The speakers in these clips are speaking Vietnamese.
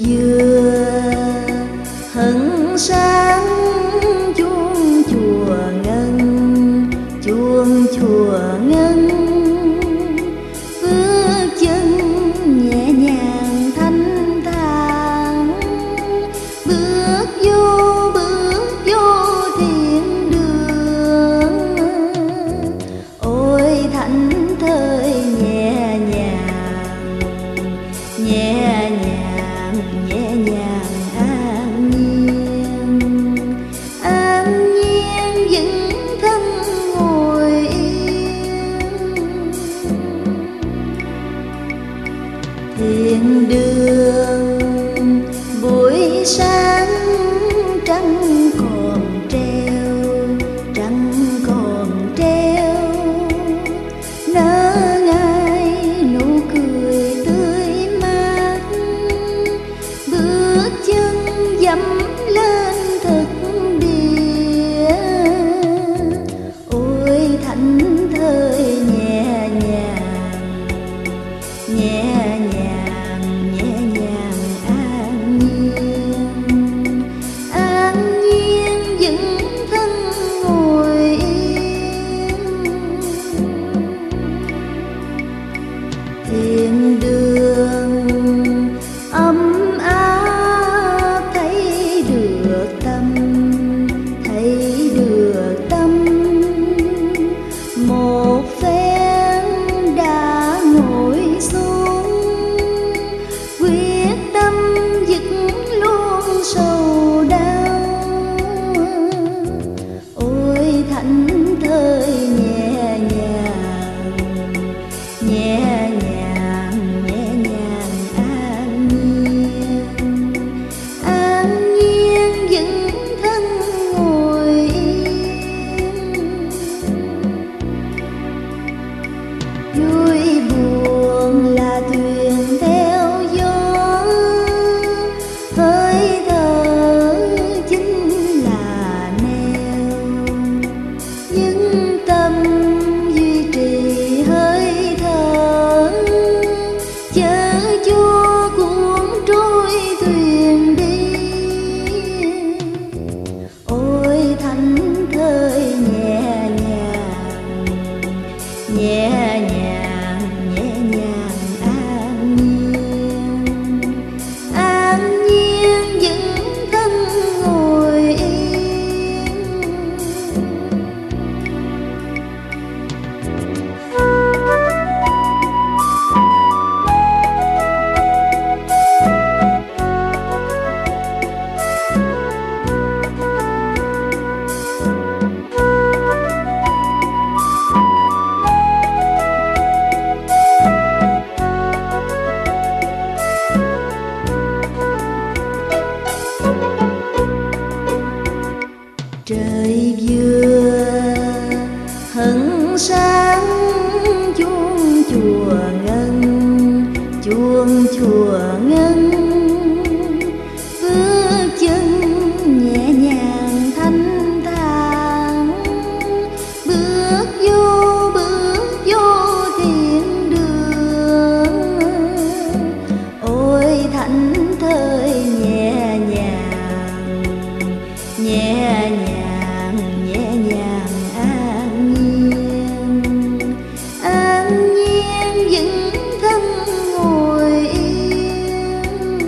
vừa hân sáng chuông chùa ngân, chuông chùa ngân, bước chân nhẹ nhàng thanh thản, bước vô thiên đường. Ôi thảnh thơi nhẹ nhàng, nhẹ nhàng, nhẹ nhàng an nhiên, an nhiên vững thân ngồi yên. Thiên đường buổi sáng trăng còn treo, trăng còn treo, nở ngay nụ cười tươi mát, bước chân dẫm lên thực địa. Ôi thảnh thơi nhẹ nhàng, nhẹ nhàng, nhẹ nhàng an nhiên, an nhiên vững thân ngồi yên. Thiên đường ấm áp thấy được tâm, thấy được tâm. Một phen đã ngồi xuống, quyết tâm dứt luôn sầu đau. Ôi thảnh thơi nhẹ nhàng, nhẹ nhàng, nhẹ nhàng an nhiên vững thân ngồi yên. Vui buồn là thuyền theo gió, hơi thở chính là neo, nhưng tâm duy trì hơi thở, chớ cho cuốn trôi thuyền đi. Ôi thảnh thơi nhẹ nhàng, nhẹ nhàng, nhẹ nhàng an nhiên vững thân ngồi yên. Trời vừa hân sáng chuông chùa ngân, chuông chùa ngân, bước chân nhẹ nhàng thanh thản, bước vô thiên đường. Ôi thảnh thơi nhẹ nhàng, nhẹ nhàng, nhẹ nhàng an nhiên vững thân ngồi yên.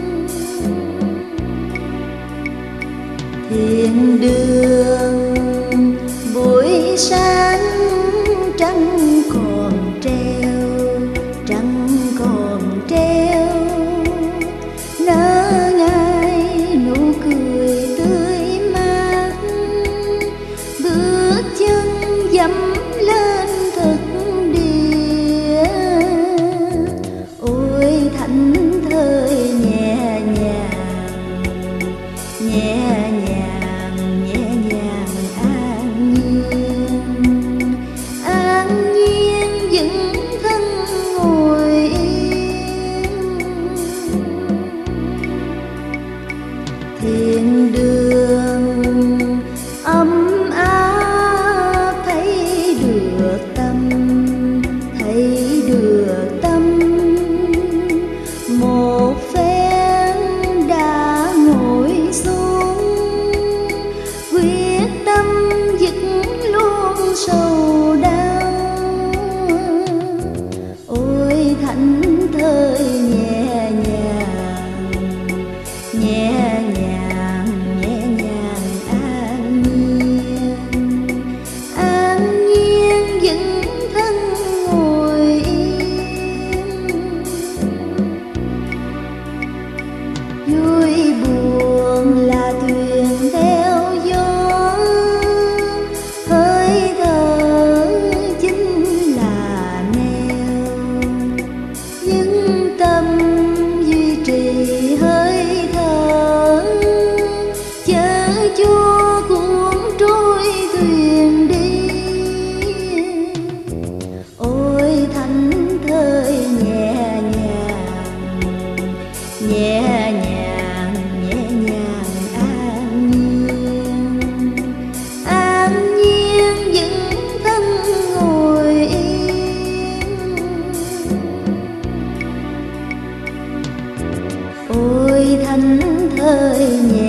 thảnh thơi nhẹ